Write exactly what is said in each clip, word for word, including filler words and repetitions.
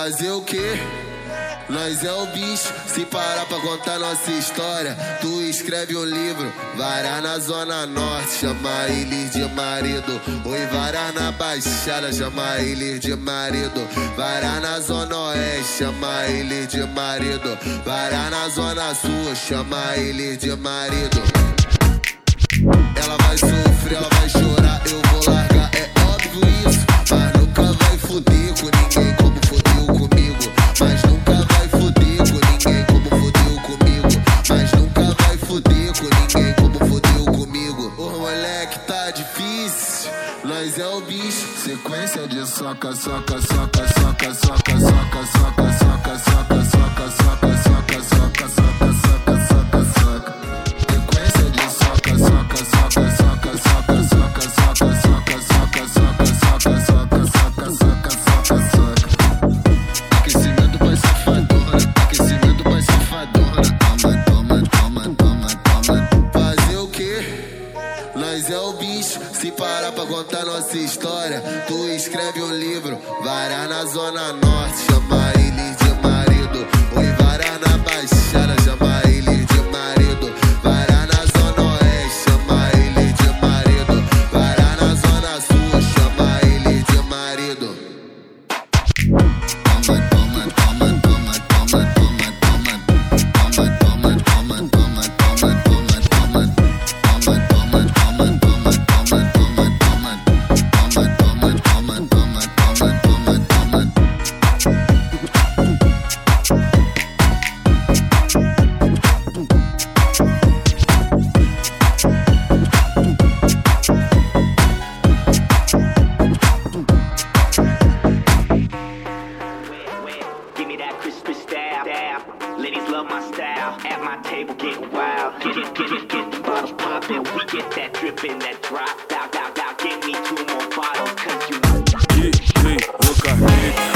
Fazer o quê? Nós é o bicho, se parar pra contar nossa história. Tu escreve um livro, varar na zona norte, chama ele de marido. Oi, varar na baixada, chama ele de marido. Varar na zona oeste, chama ele de marido. Varar na zona sul, chama ele de marido. Ela vai sofrer, ela vai chorar, eu vou largar, é óbvio isso. Mas nunca vai foder com ninguém como fodeu comigo. Mas nunca vai foder com ninguém como fodeu comigo. Mas nunca vai foder com ninguém como fodeu comigo. Ô moleque, tá difícil, nós é o bicho. Sequência de soca, soca, soca, soca, soca, soca, soca, soca, soca, soca, soca, soca, soca, soca, soca, soca, soca. Sequência de soca, soca, soca, soca, soca, soca, soca, soca, soca, soca, soca, soca, soca, soca, soca, soca. Aquecimento pra safadona, aquecimento pra safadona. Toma, toma, toma, toma, toma. Fazer o quê? Nós é o bicho, se parar pra contar nossa história. Tu escreve um livro, varar na zona norte, chama ele de marido. Oi, varar na baixada, chama ele de marido. Varar na zona oeste, chama ele de marido. Varar na zona sul, chama ele de marido. Toma, toma, toma, toma, toma, toma, toma. Toma, toma, toma, toma, toma, toma, toma. Toma, toma, toma, toma, toma, toma. Toma, toma, toma, toma, toma, toma, toma. Give me that crispy style. Ladies love my style. At my table, get wild. Get it, get it, get the bottles poppin'. We get that drippin', that drop. Out, out, out. Give me two more bottles, 'cause you know. Yeah, me, look at me.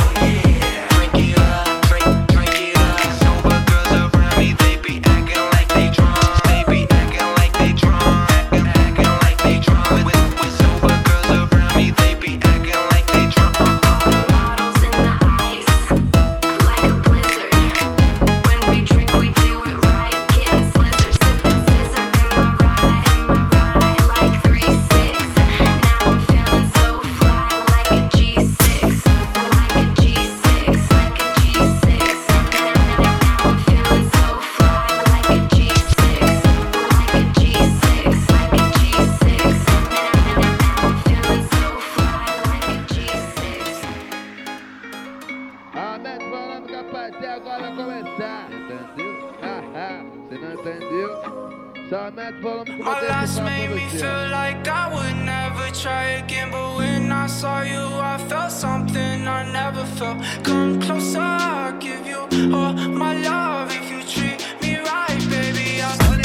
Até agora vai começar, entendeu? Haha, você não entendeu? Só mete volume que eu vou ter que falar pra você. Feel like I would never try again, but when I saw you, I felt something I never felt. Come closer, I'll give you all my love if you treat me right, baby.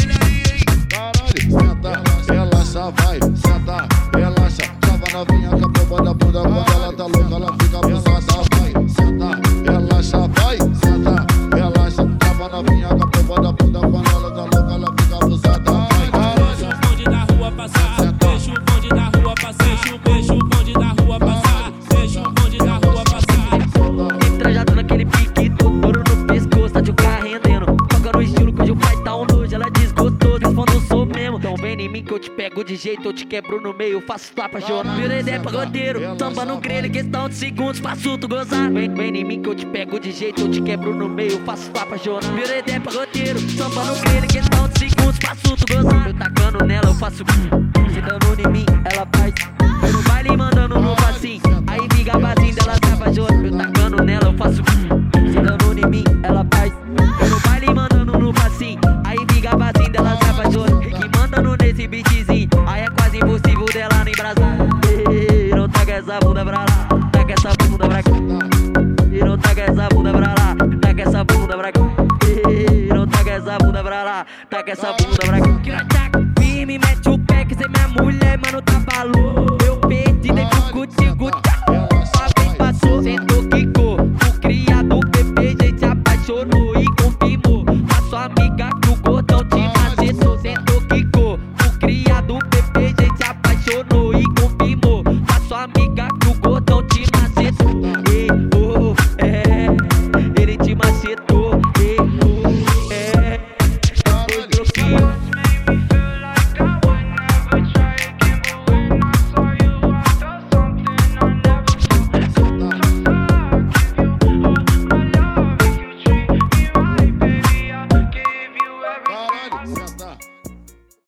Caralho, senta, relaxa, vai, senta, relaxa. Chava novinha com a bomba da bunda, quando ela tá louca, ela fica abusada, vai, senta, relaxa, vai, senta, relaxa. Chava novinha com a bomba da bunda, quando ela tá louca, ela fica abusada, vai. Deixa o bonde da rua passar, deixa o bonde da rua passar, deixa o bonde da rua passar, deixa o bonde da rua passar. Trajado naquele pique, ouro no pescoço, tá de um carro rendendo. Toca no estilo que hoje o pai tá um nojo, ela desgostoso, respondo eu sou mesmo. Então vem em mim que eu te pego de jeito, eu te quebro no meio, faço tu apaixonar. Virei ideia pra roteiro, tamba no grelho, questão de segundos, faço tu gozar. Vem, vem em mim que eu te pego de jeito, eu te quebro no meio, faço tu apaixonar. Virei ideia pra roteiro, tamba no grelho, questão de segundos, faço tu gozar. Eu tacando nela, eu faço se dando em mim, ela faz. Eu no baile mandando no passinho, aí fica vazio dela se apaixona. Eu tacando nela, eu faço se dando em mim, ela faz. Eu no baile mandando no passinho, aí fica vazio dela se apaixona. Que mandando nesse beatzinho, aí é quase impossível dela não embrasar. E não taca essa bunda pra lá, taca essa bunda pra cá. E não taca essa bunda pra lá, taca essa bunda pra cá. E não taca essa bunda pra lá, taca essa bunda pra cá. Firme, mete o pé que cê é minha mulher, mano, tá valor.